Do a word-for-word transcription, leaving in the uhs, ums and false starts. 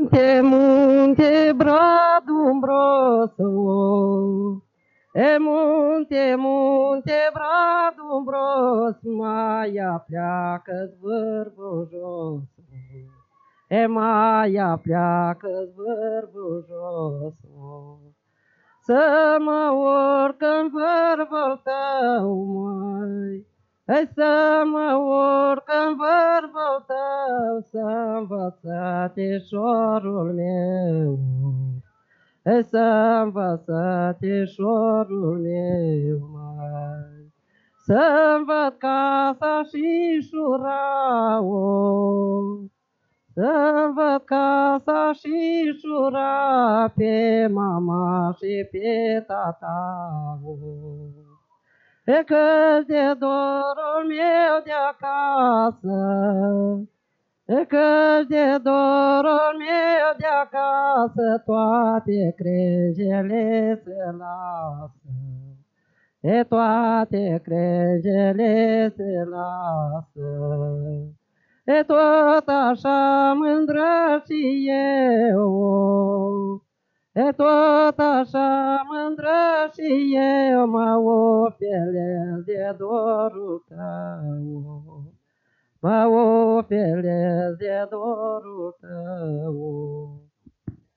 Munte, munte, brad umbroso, e munte, munte, brad umbros, Maia pleacă-ți vârful jos. E Maia pleacă-ți vârful jos. Să mă urc în vârful tău, măi, Ei să mă urc în vârful tău, să învățătișorul meu. Ei să învățătișorul meu, măi, să-mi văd casa și șuraul, să-mi văd casa și șura pe mama și pe tata. E că-s de dorul meu de acasă, E că-s de dorul meu de acasă, toate crengele se lasă. E toate crengele se lasă. E tot așa mândră și eu, E tot așa mândră și eu, Mă ofelez de dorul tău, Mă ofelez de dorul tău.